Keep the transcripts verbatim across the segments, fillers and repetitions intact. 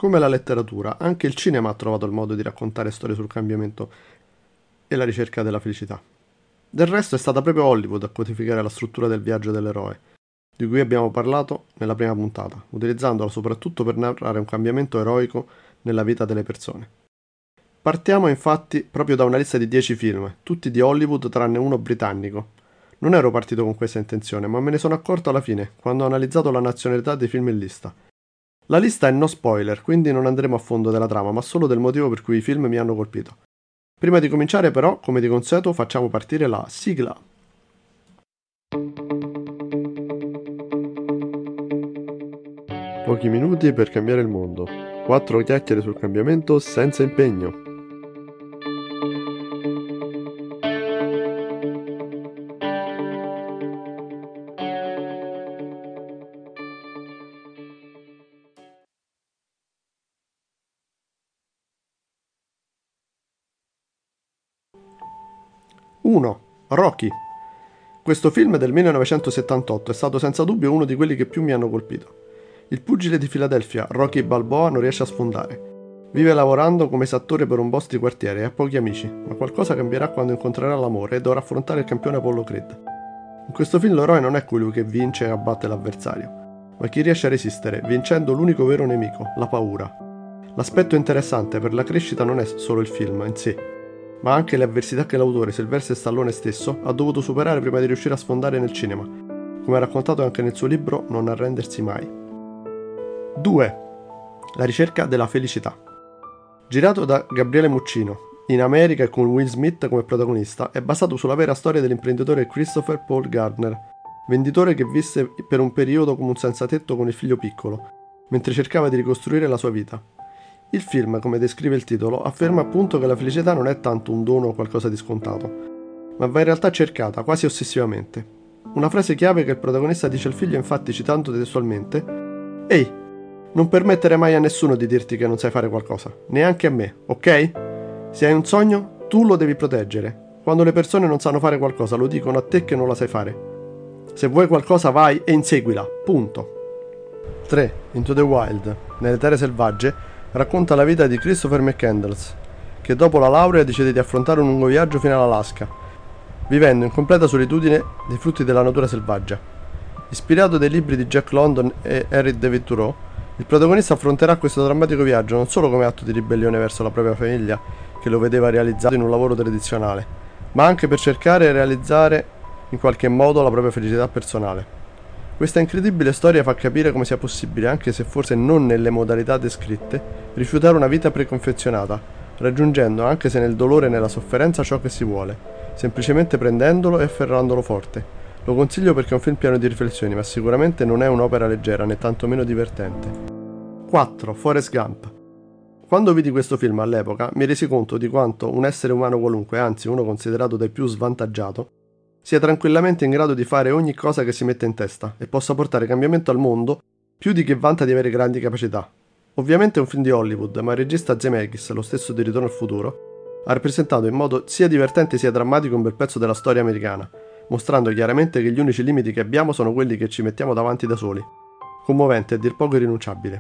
Come la letteratura, anche il cinema ha trovato il modo di raccontare storie sul cambiamento e la ricerca della felicità. Del resto è stata proprio Hollywood a codificare la struttura del viaggio dell'eroe, di cui abbiamo parlato nella prima puntata, utilizzandola soprattutto per narrare un cambiamento eroico nella vita delle persone. Partiamo infatti proprio da una lista di dieci film, tutti di Hollywood tranne uno britannico. Non ero partito con questa intenzione, ma me ne sono accorto alla fine, quando ho analizzato la nazionalità dei film in lista. La lista è no spoiler, quindi non andremo a fondo della trama, ma solo del motivo per cui i film mi hanno colpito. Prima di cominciare però, come di consueto, facciamo partire la sigla. Pochi minuti per cambiare il mondo. Quattro chiacchiere sul cambiamento senza impegno. uno. Rocky. Questo film del millenovecentosettantotto è stato senza dubbio uno di quelli che più mi hanno colpito. Il pugile di Filadelfia, Rocky Balboa, non riesce a sfondare. Vive lavorando come esattore per un boss di quartiere e ha pochi amici, ma qualcosa cambierà quando incontrerà l'amore e dovrà affrontare il campione Apollo Creed. In questo film l'eroe non è colui che vince e abbatte l'avversario, ma chi riesce a resistere, vincendo l'unico vero nemico, la paura. L'aspetto interessante per la crescita non è solo il film in sé, ma anche le avversità che l'autore, Sylvester Stallone stesso, ha dovuto superare prima di riuscire a sfondare nel cinema, come ha raccontato anche nel suo libro Non arrendersi mai. due. La ricerca della felicità. Girato da Gabriele Muccino, in America e con Will Smith come protagonista, è basato sulla vera storia dell'imprenditore Christopher Paul Gardner, venditore che visse per un periodo come un senzatetto con il figlio piccolo, mentre cercava di ricostruire la sua vita. Il film, come descrive il titolo, afferma appunto che la felicità non è tanto un dono o qualcosa di scontato, ma va in realtà cercata, quasi ossessivamente. Una frase chiave che il protagonista dice al figlio, infatti, citando testualmente: «Ehi, non permettere mai a nessuno di dirti che non sai fare qualcosa, neanche a me, ok? Se hai un sogno, tu lo devi proteggere. Quando le persone non sanno fare qualcosa, lo dicono a te che non la sai fare. Se vuoi qualcosa, vai e inseguila, punto». tre. Into the Wild. Nelle terre selvagge racconta la vita di Christopher McCandless, che dopo la laurea decide di affrontare un lungo viaggio fino all'Alaska, vivendo in completa solitudine dei frutti della natura selvaggia. Ispirato dai libri di Jack London e Henry David Thoreau, il protagonista affronterà questo drammatico viaggio non solo come atto di ribellione verso la propria famiglia, che lo vedeva realizzato in un lavoro tradizionale, ma anche per cercare e realizzare in qualche modo la propria felicità personale. Questa incredibile storia fa capire come sia possibile, anche se forse non nelle modalità descritte, rifiutare una vita preconfezionata, raggiungendo, anche se nel dolore e nella sofferenza, ciò che si vuole, semplicemente prendendolo e afferrandolo forte. Lo consiglio perché è un film pieno di riflessioni, ma sicuramente non è un'opera leggera, né tantomeno divertente. quattro. Forrest Gump. Quando vidi questo film all'epoca, mi resi conto di quanto un essere umano qualunque, anzi uno considerato dai più svantaggiato, sia tranquillamente in grado di fare ogni cosa che si mette in testa e possa portare cambiamento al mondo più di che vanta di avere grandi capacità. Ovviamente è un film di Hollywood, ma il regista Zemeckis, lo stesso di Ritorno al futuro, ha rappresentato in modo sia divertente sia drammatico un bel pezzo della storia americana, mostrando chiaramente che gli unici limiti che abbiamo sono quelli che ci mettiamo davanti da soli. Commovente e a dir poco irrinunciabile.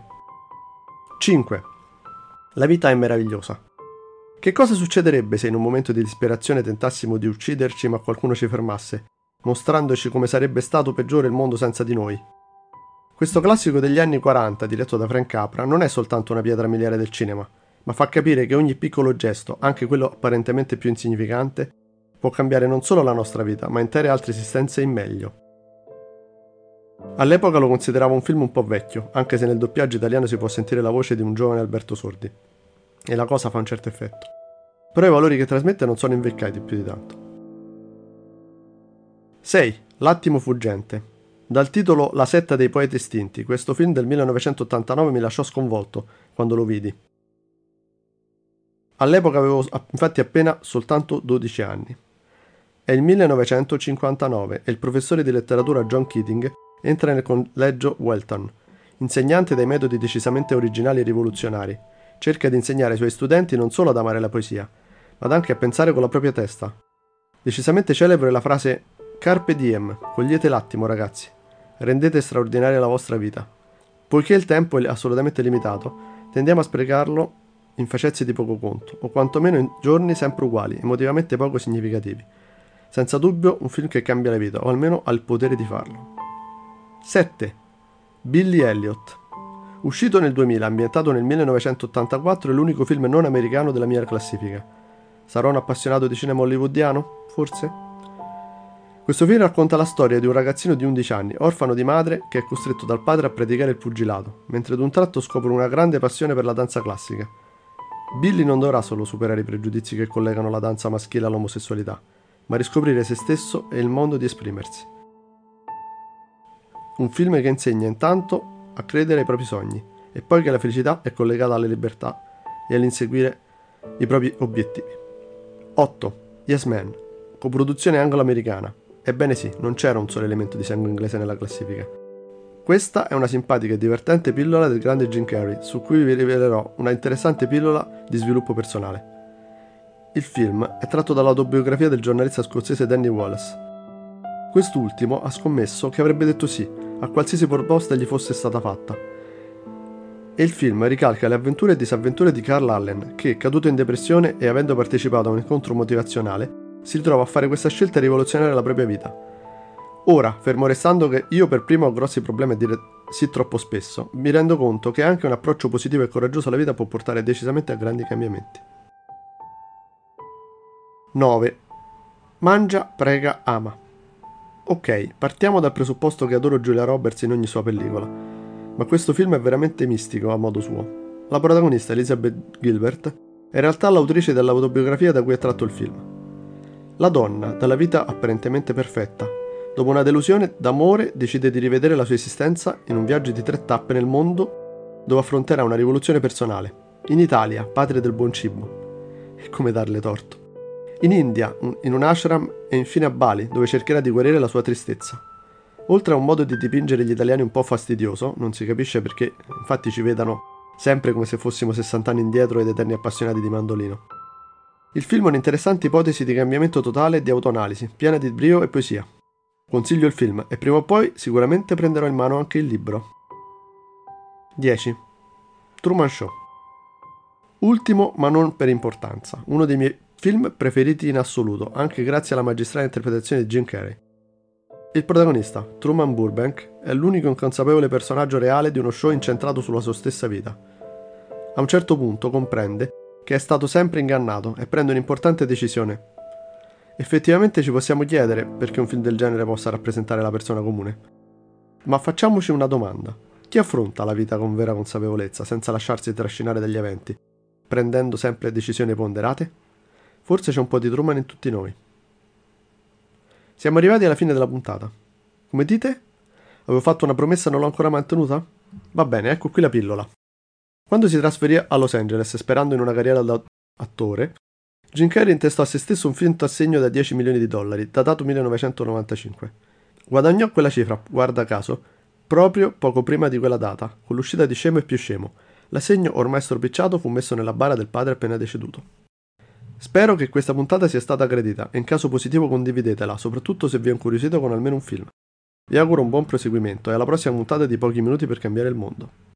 cinque. La vita è meravigliosa. Che cosa succederebbe se in un momento di disperazione tentassimo di ucciderci ma qualcuno ci fermasse, mostrandoci come sarebbe stato peggiore il mondo senza di noi? Questo classico degli anni quaranta, diretto da Frank Capra, non è soltanto una pietra miliare del cinema, ma fa capire che ogni piccolo gesto, anche quello apparentemente più insignificante, può cambiare non solo la nostra vita, ma intere altre esistenze in meglio. All'epoca lo consideravo un film un po' vecchio, anche se nel doppiaggio italiano si può sentire la voce di un giovane Alberto Sordi. E la cosa fa un certo effetto. Però i valori che trasmette non sono invecchiati più di tanto. sei. L'attimo fuggente. Dal titolo La setta dei poeti estinti, questo film del millenovecentottantanove mi lasciò sconvolto quando lo vidi. All'epoca avevo infatti appena soltanto dodici anni. È il millenovecentocinquantanove e il professore di letteratura John Keating entra nel collegio Welton. Insegnante dai metodi decisamente originali e rivoluzionari, cerca di insegnare ai suoi studenti non solo ad amare la poesia, ma anche a pensare con la propria testa. Decisamente celebre la frase «Carpe diem, cogliete l'attimo, ragazzi. Rendete straordinaria la vostra vita». Poiché il tempo è assolutamente limitato, tendiamo a sprecarlo in facezze di poco conto, o quantomeno in giorni sempre uguali, emotivamente poco significativi. Senza dubbio un film che cambia la vita, o almeno ha il potere di farlo. sette. Billy Elliot. Uscito nel duemila, ambientato nel millenovecentottantaquattro, è l'unico film non americano della mia classifica. Sarò un appassionato di cinema hollywoodiano? Forse? Questo film racconta la storia di un ragazzino di undici anni, orfano di madre, che è costretto dal padre a praticare il pugilato, mentre d'un tratto scopre una grande passione per la danza classica. Billy non dovrà solo superare i pregiudizi che collegano la danza maschile all'omosessualità, ma riscoprire se stesso e il modo di esprimersi. Un film che insegna intanto a credere ai propri sogni, e poi che la felicità è collegata alla libertà e all'inseguire i propri obiettivi. otto. Yes Man, coproduzione anglo-americana. Ebbene sì, non c'era un solo elemento di sangue inglese nella classifica. Questa è una simpatica e divertente pillola del grande Jim Carrey, su cui vi rivelerò una interessante pillola di sviluppo personale. Il film è tratto dall'autobiografia del giornalista scozzese Danny Wallace. Quest'ultimo ha scommesso che avrebbe detto sì a qualsiasi proposta gli fosse stata fatta. E il film ricalca le avventure e disavventure di Carl Allen, che, caduto in depressione e avendo partecipato a un incontro motivazionale, si ritrova a fare questa scelta rivoluzionaria della propria vita. Ora, fermo restando che io per primo ho grossi problemi a dire sì troppo spesso, mi rendo conto che anche un approccio positivo e coraggioso alla vita può portare decisamente a grandi cambiamenti. nove. Mangia, prega, ama. Ok, partiamo dal presupposto che adoro Julia Roberts in ogni sua pellicola, ma questo film è veramente mistico a modo suo. La protagonista, Elizabeth Gilbert, è in realtà l'autrice dell'autobiografia da cui è tratto il film. La donna, dalla vita apparentemente perfetta, dopo una delusione d'amore decide di rivedere la sua esistenza in un viaggio di tre tappe nel mondo dove affronterà una rivoluzione personale. In Italia, patria del buon cibo. E come darle torto. In India, in un ashram e infine a Bali, dove cercherà di guarire la sua tristezza. Oltre a un modo di dipingere gli italiani un po' fastidioso, non si capisce perché infatti ci vedano sempre come se fossimo sessanta anni indietro ed eterni appassionati di mandolino. Il film è un'interessante ipotesi di cambiamento totale e di autoanalisi, piena di brio e poesia. Consiglio il film e prima o poi sicuramente prenderò in mano anche il libro. dieci. Truman Show. Ultimo ma non per importanza, uno dei miei film preferiti in assoluto, anche grazie alla magistrale interpretazione di Jim Carrey. Il protagonista, Truman Burbank, è l'unico inconsapevole personaggio reale di uno show incentrato sulla sua stessa vita. A un certo punto comprende che è stato sempre ingannato e prende un'importante decisione. Effettivamente ci possiamo chiedere perché un film del genere possa rappresentare la persona comune. Ma facciamoci una domanda. Chi affronta la vita con vera consapevolezza, senza lasciarsi trascinare dagli eventi, prendendo sempre decisioni ponderate? Forse c'è un po' di Truman in tutti noi. Siamo arrivati alla fine della puntata. Come dite? Avevo fatto una promessa e non l'ho ancora mantenuta? Va bene, ecco qui la pillola. Quando si trasferì a Los Angeles sperando in una carriera da attore, Jim Carrey intestò a se stesso un finto assegno da dieci milioni di dollari, datato millenovecentonovantacinque. Guadagnò quella cifra, guarda caso, proprio poco prima di quella data, con l'uscita di Scemo e più scemo. L'assegno, ormai stropicciato, fu messo nella bara del padre appena deceduto. Spero che questa puntata sia stata gradita e in caso positivo condividetela, soprattutto se vi è incuriosito con almeno un film. Vi auguro un buon proseguimento e alla prossima puntata di Pochi Minuti per Cambiare il Mondo.